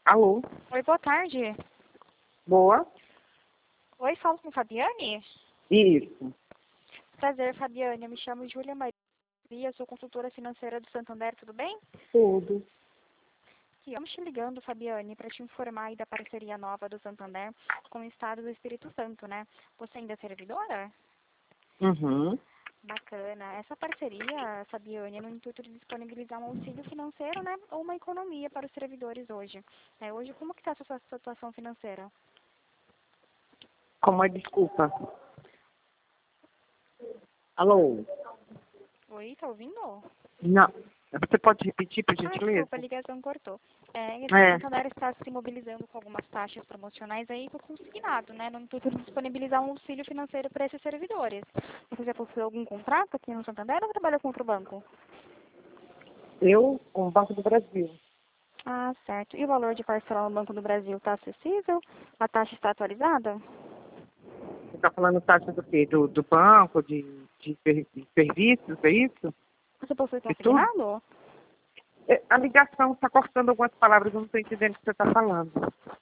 Alô? Oi, boa tarde. Boa? Oi, falo com Fabiane? Isso. Prazer, Fabiane. Eu me chamo Júlia Maria, sou consultora financeira do Santander, tudo bem? Tudo. Estamos te ligando, Fabiane, para te informar aí da parceria nova do Santander com o Estado do Espírito Santo, né? Você ainda é servidora? Uhum. Bacana. Essa parceria, Fabiane, é no intuito de disponibilizar um auxílio financeiro, né? Ou uma economia para os servidores hoje. Hoje, como que está a sua situação financeira? Como é? Desculpa. Alô? Oi, tá ouvindo? Não. Você pode repetir, por gentileza? Desculpa, a ligação cortou. O É. Santander está se mobilizando com algumas taxas promocionais aí para o consignado, né? No intuito de disponibilizar um auxílio financeiro para esses servidores. Você já possui algum contrato aqui no Santander ou trabalha com outro banco? Eu, com o Banco do Brasil. Ah, certo. E o valor de parcela no Banco do Brasil está acessível? A taxa está atualizada? Você está falando taxa do quê? Do banco, de serviços, é isso? Você possui De tudo? consignado? A ligação está cortando algumas palavras, eu não estou entendendo o que você está falando.